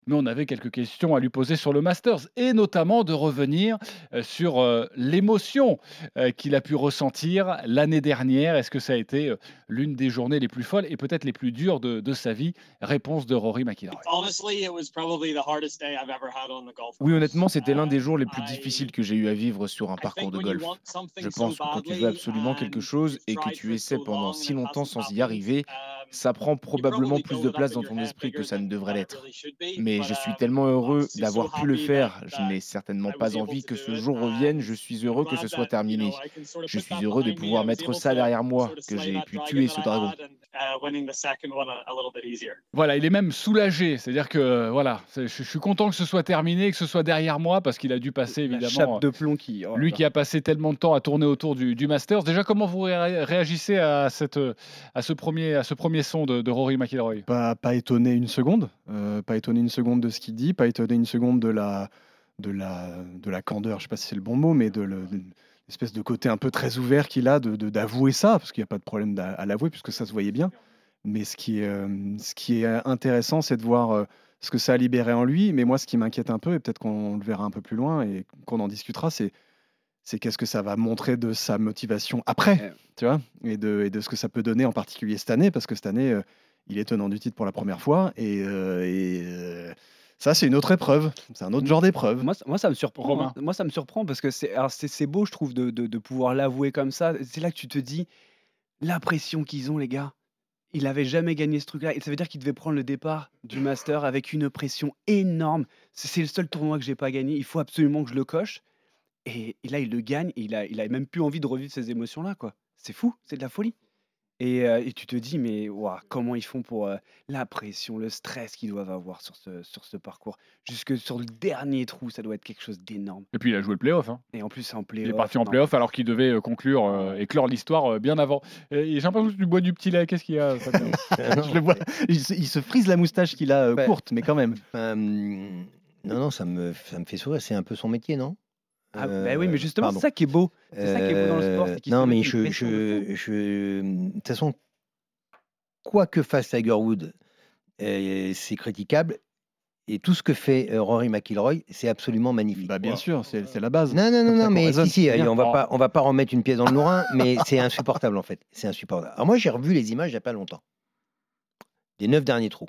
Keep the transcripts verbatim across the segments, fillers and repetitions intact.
Mais on avait quelques questions à lui poser sur le Masters et notamment de revenir, heu, sur, heu, l'émotion, heu, qu'il a pu ressentir l'année dernière. Est-ce que ça a été, heu, l'une des journées les plus folles et peut-être les plus dures de de sa vie? Réponse de Rory McIlroy. Honestly, it was probably the hardest day I've ever had on the golf Oui, honnêtement, course. c'était l'un des Um, jours les plus difficiles I que j'ai eu à vivre sur un I parcours think de when you want golf. Je something so pense que quand tu veux badly absolument quelque and chose you've et que tried tu for essaies so pendant long and si it longtemps hasn't sans y happened, arriver, um, ça prend you probablement probably plus build de it up place in dans your ton head esprit que bigger ça ne than devrait than it l'être. really should be. Mais But je suis um, tellement I was heureux just so d'avoir pu le happy that faire. Je that n'ai certainement I was pas able envie to que do ce it, jour revienne. and Je suis I'm heureux que ce glad soit that, you terminé. know, I can sort of Je put suis that heureux de behind me. pouvoir I was mettre able ça to derrière moi, sort of que slay j'ai that pu dragon tuer that ce I dragon. had, and uh, winning the second one a, a little bit easier. Voilà, il est même soulagé, c'est-à-dire que, voilà, c'est je je suis content que ce soit terminé, que ce soit derrière moi parce qu'il a dû passer La chape évidemment, heu, de plomb qui oh là lui là. qui a passé tellement de temps à tourner autour du du Masters. Déjà, comment vous ré réagissez à cette, heu, à ce premier à ce premier son de de Rory McIlroy? Pas pas étonné une seconde, heu, pas étonné une seconde de ce qu'il dit, pas étonné une seconde de la de la de la candeur, je sais pas si c'est le bon mot, mais de le de l'espèce de côté un peu très ouvert qu'il a de de d'avouer ça, parce qu'il y a pas de problème d'a à l'avouer puisque ça se voyait bien. Mais ce qui est, hem, ce qui est intéressant, c'est de voir, heu, ce que ça a libéré en lui. Mais moi, ce qui m'inquiète un peu et peut-être qu'on le verra un peu plus loin et qu'on en discutera, c'est c'est qu'est-ce que ça va montrer de sa motivation après, Eh, tu vois? Et de et de ce que ça peut donner en particulier cette année, parce que cette année, heu, il est tenant du titre pour la première fois et heu et heu, ça, c'est une autre épreuve. C'est un autre m genre d'épreuve. moi ça moi ça me surprend, hein. Romain? Moi ça me surprend parce que c'est alors c'est c'est beau je trouve de de de pouvoir l'avouer comme ça. C'est là que tu te dis: «La pression qu'ils ont les gars». Il avait jamais gagné ce truc-là et ça veut dire qu'il devait prendre le départ du master avec une pression énorme. C'est c'est le seul tournoi que j'ai pas gagné, il faut absolument que je le coche et et là il le gagne et il a il a même plus envie de revivre ces émotions-là, quoi. C'est fou, c'est de la folie et heu et tu te dis: «Mais waouh, comment ils font pour, heu, la pression, le stress qu'ils doivent avoir sur ce sur ce parcours?» Jusque sur le dernier trou, ça doit être quelque chose d'énorme Et puis il a joué le play-off, hein. et en plus c'est en Il est parti play-off, en non mais play-off alors qu'il devait, heu, conclure, heu, oh, et clore l'histoire, heu, bien avant. Et j'ai l'impression que tu bois du petit lait. Qu'est-ce qu'il y a, Fabien? Ah Je non, le vois, il se il se frise la moustache qu'il a, heu, bah, courte, mais quand même. enfin, mmh, non, non, ça me ça me fait sourire, c'est un peu son métier, non? ah bah oui, mais Heu, justement c'est pardon. ça qui est beau. C'est ça qui est beau dans le sport, Heu, c'est qu'il se non, met mais une je pression de fou. je je, mmh, de toute façon, quoi que fasse Tiger Woods, heu, c'est critiquable et tout ce que fait, heu, Rory McIlroy, c'est absolument magnifique. Bah, bien Waouh, sûr, c'est c'est la base. Non, non, C'est non, comme non, ça qu'on mais si, raisonne, si, c'est allez, bien. on va oh, pas on va pas remettre une pièce dans le nourrin, mais c'est insupportable, en fait. C'est insupportable. Alors moi, j'ai revu les images il y a pas longtemps, des neuf derniers trous.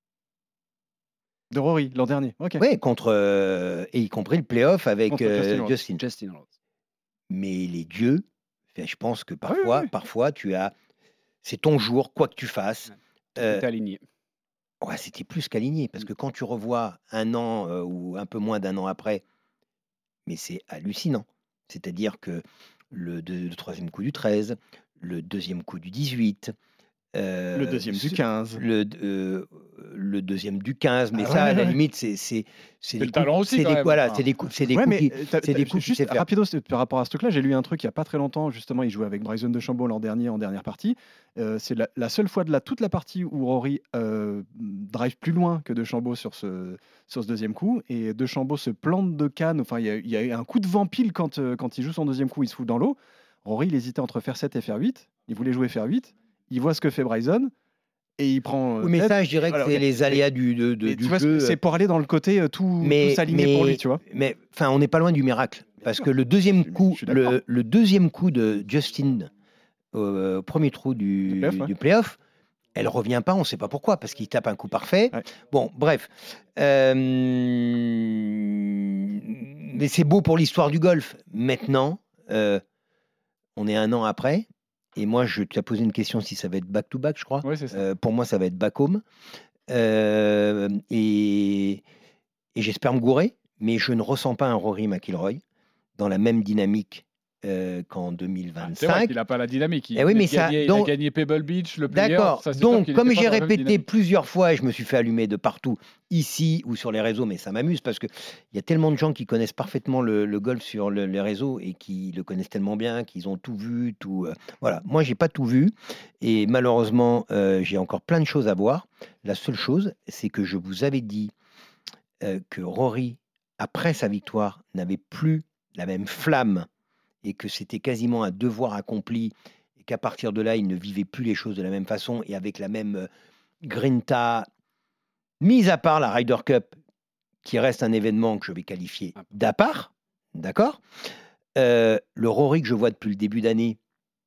De Rory, l'an dernier, OK. Ouais, contre, heu et y compris le play-off avec, Contre Justin heu, Rose. Justin. Justin Rose. Mais les dieux, enfin, je pense que Ah oui, oui, parfois oui. parfois tu as c'est ton jour, quoi que tu fasses. Ouais, tout Heu, était aligné. ouais, c'était plus qu'aligné parce Mmh. que quand tu revois un an, heu, ou un peu moins d'un an après, mais c'est hallucinant. C'est-à-dire que le deux le troisième coup du treize, le deuxième coup du dix-huit, Le heu, deuxième du ce quinze. le d heu, le deuxième du quinze, mais Ah ça, ouais, à ouais, la ouais. limite, c'est c'est c'est c'est des le coups talent aussi c'est quand des même, voilà, enfin. c'est des coups c'est des Ouais, coups mais qui heu, tu c'est as des coups qu'il juste sait faire. rapidos c'est par rapport à ce truc-là, j'ai lu un truc il y a pas très longtemps, justement, il jouait avec Bryson DeChambeau l'an dernier en dernière partie. Heu, c'est la la seule fois de la toute la partie où Rory, heu, mmh, drive plus loin que DeChambeau sur ce sur ce deuxième coup et DeChambeau se plante de canne, enfin il y a il y a eu un coup de vent pile quand, heu, quand il joue son deuxième coup, il se fout dans l'eau. Rory, il hésitait entre faire sept et faire huit. Il voulait jouer faire huit. Il voit ce que fait Bryson et il prend, heu, Oui, mais sept ça, je et dirais que voilà, c'est OK. les Mais aléas du de de mais tu du vois ce que jeu, c'est heu, pour aller dans le côté, heu, tout tout mais s'aligner pour lui, mais tu vois? mais enfin, on n'est pas loin du miracle Bien parce sûr, que le je deuxième suis mais je coup suis d'accord. le le deuxième coup de Justin au premier trou Du play-off, du ouais. du play-off, elle revient pas, on sait pas pourquoi, parce qu'il tape un coup parfait. Ouais. Bon, bref, hem, mais c'est beau pour l'histoire du golf. Maintenant, heu, on est un an après et moi, je tu as posé une question si ça va être back to back, je crois. Oui, c'est ça. Heu, pour moi, ça va être back home, hem et et j'espère me gourer, mais je ne ressens pas un Rory McIlroy dans la même dynamique, heu, qu'en Ah, c'est vrai qu'il deux mille vingt-cinq. a pas la dynamique. Et Il oui, venait mais de ça gagner il a donc gagné Pebble Beach, le Players, d'accord, ça c'est sûr donc qu'il comme était pas j'ai dans la même répété dynamique. plusieurs fois et je me suis fait allumer de partout, ici ou sur les réseaux, mais ça m'amuse parce qu'il y a tellement de gens qui connaissent parfaitement le le golf sur le les réseaux et qui le connaissent tellement bien, qu'ils ont tout vu, tout, heu, voilà. Moi, j'ai pas tout vu et malheureusement, heu, j'ai encore plein de choses à voir. La seule chose, c'est que je vous avais dit, heu, que Rory, après sa victoire, n'avait plus la même flamme et que c'était quasiment un devoir accompli et qu'à partir de là, il ne vivait plus les choses de la même façon et avec la même, heu, grinta, mis à part la Ryder Cup qui reste un événement que je vais qualifier d'à part, d'accord. Euh, le Rory que je vois depuis le début d'année,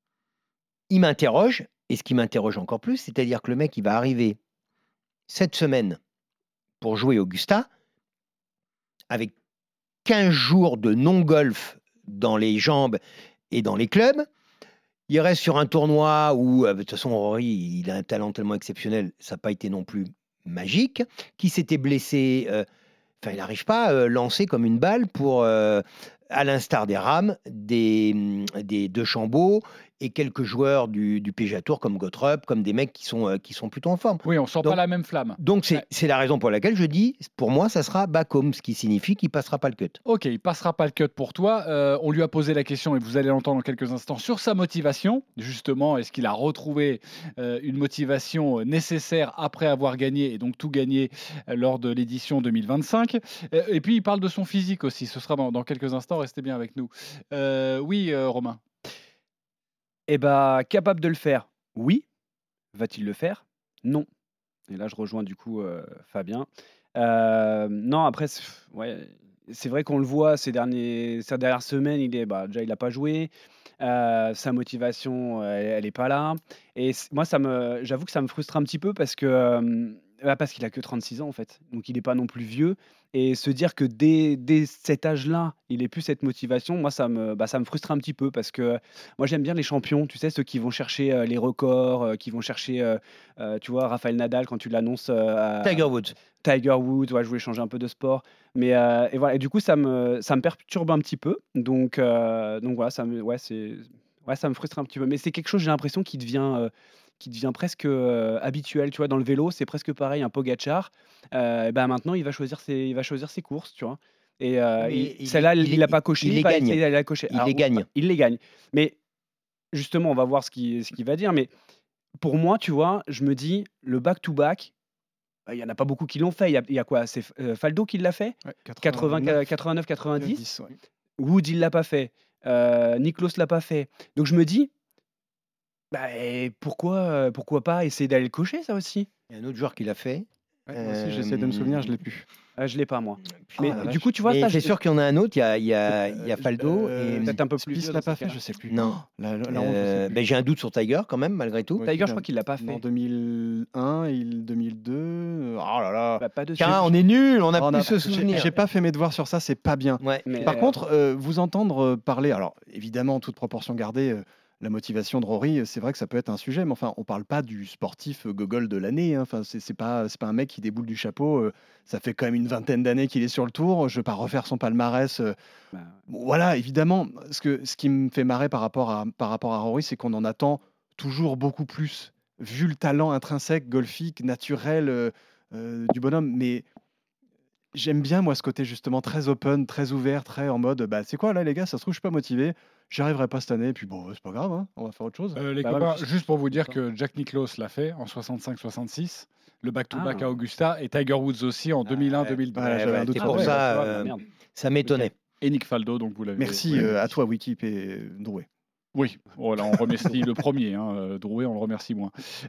il m'interroge, et ce qui m'interroge encore plus, c'est-à-dire que le mec, il va arriver cette semaine pour jouer Augusta, avec quinze jours de non-golf dans les jambes et dans les clubs. Il reste sur un tournoi où, euh, de toute façon, Rory, il a un talent tellement exceptionnel, ça n'a pas été non plus magique, qui s'était blessé, euh, enfin, il n'arrive pas à euh, lancer comme une balle pour, euh, à l'instar des Rams, des, des DeChambeau et quelques joueurs du, du P G A Tour comme Gottrup, comme des mecs qui sont, euh, qui sont plutôt en forme. Oui, on sent Donc- pas la même flamme. Donc, c'est Ouais. c'est la raison pour laquelle je dis, pour moi, ça sera back-home, ce qui signifie qu'il ne passera pas le cut. Ok, il passera pas le cut pour toi. Euh, on lui a posé la question, et vous allez l'entendre dans quelques instants, sur sa motivation. Justement, est-ce qu'il a retrouvé euh, une motivation nécessaire après avoir gagné, et donc tout gagné euh, lors de l'édition deux mille vingt-cinq. Euh, Et puis, il parle de son physique aussi. Ce sera dans, dans quelques instants. Restez bien avec nous. Euh, oui, euh, Romain. Eh bah, capable de le faire, oui. Va-t-il le faire? Non. Et là, je rejoins du coup euh, Fabien. Euh, non, après, c'est ouais, c'est vrai qu'on le voit ces, derniers, ces dernières semaines, il est, bah, déjà, il n'a pas joué. Euh, sa motivation, elle n'est pas là. Et c- moi, ça me, j'avoue que ça me frustre un petit peu parce que euh, bah, parce qu'il a que trente-six ans en fait. Donc, il n'est pas non plus vieux. Et se dire que dès, dès cet âge-là, il n'ait plus cette motivation, moi, ça me, bah, ça me frustre un petit peu parce que moi, j'aime bien les champions, tu sais, ceux qui vont chercher euh, les records, euh, qui vont chercher, euh, euh, tu vois, Rafael Nadal, quand tu l'annonces euh, à- Tiger Woods. Tiger Woods, ouais, je voulais changer un peu de sport. Mais euh, et voilà, et du coup, ça me, ça me perturbe un petit peu. Donc, euh, donc voilà, ça me, ouais, c'est, ouais, ça me frustre un petit peu. Mais c'est quelque chose, j'ai l'impression, qui devient, euh, qui devient presque euh, habituel. Tu vois, dans le vélo, c'est presque pareil. Un Pogacar, euh, et ben maintenant, il va choisir ses, il va choisir ses courses, tu vois. Et euh, Mais il- il- celle-là, il- il l'a il- pas coché, il il, les va gagne. essayer d'aller la cocher. Il Alors, les ouais, gagne. il les gagne. Mais justement, on va voir ce qu'il ce qu'il va dire. Mais pour moi, tu vois, je me dis, le back-to-back, bah, il y en a pas beaucoup qui l'ont fait. Il y a, il y a quoi? C'est euh, Faldo qui l'a fait? Ouais, quatre-vingts, quatre-vingt-neuf, quatre-vingt-neuf, quatre-vingt-dix. dix, ouais. Wood, il l'a pas fait. Euh, Niklos l'a pas fait. Donc je me dis, bah, et pourquoi, euh, pourquoi pas essayer d'aller le cocher, ça aussi? Il y a un autre joueur qui l'a fait. Ouais, moi aussi, j'essaie de me souvenir, je l'ai plus. Euh, je l'ai pas, moi. Putain, Mais la du vache. coup, tu vois, Mais ça, c'est je- sûr qu'il y en a un autre. Il y a, il y a, il y a Euh, Faldo euh, et peut-être un peu plus Spieth vieux l'a dans pas ces fait, cas-là. je sais plus. Non. La, la- la honte, je sais Euh, plus. ben, j'ai un doute sur Tiger quand même, malgré tout. Ouais, Tiger, il je a- crois qu'il l'a pas fait. En deux mille un, il, deux mille deux. Oh là là. Bah, pas de Tiens, on est nuls, on a On plus a- se j'ai- souvenir. J'ai pas fait mes devoirs sur ça, c'est pas bien. Ouais. Mais, Par euh, contre, euh, vous entendre euh, parler, alors évidemment, toute proportion gardée, euh, la motivation de Rory, euh, c'est vrai que ça peut être un sujet, mais enfin, on parle pas du sportif euh, gogol de l'année. Hein. Enfin, c'est c'est pas, c'est pas un mec qui déboule du chapeau. euh, ça fait quand même une vingtaine d'années qu'il est sur le tour. Je vais pas refaire son palmarès. euh. bah, Bon, voilà, évidemment, ce, que, ce qui me fait marrer par rapport à, par rapport à Rory, c'est qu'on en attend toujours beaucoup plus, vu le talent intrinsèque, golfique, naturel euh, euh, du bonhomme. Mais j'aime bien, moi, ce côté justement très open, très ouvert, très en mode, bah, c'est quoi là, les gars, ça se trouve, je suis pas motivé, j'y arriverai pas cette année, et puis bon, c'est pas grave, hein, on va faire autre chose. Euh, les Bah ouais, copains, juste- juste pour vous dire ça. que Jack Nicklaus l'a fait en soixante-cinq soixante-six, le back-to-back Ah. à Augusta, et Tiger Woods aussi en deux mille un deux mille deux. Voilà, Ouais, j'avais ouais, un doute c'est sur pour le- ça, tu vois, euh, bah, merde. ça m'étonnait. Et Nick Faldo, donc vous l'avez. Merci vous l'avez euh, à dit. toi, Wikip et Drouet. Oui, voilà, on remercie le premier, hein, euh, Drouet, on le remercie moins.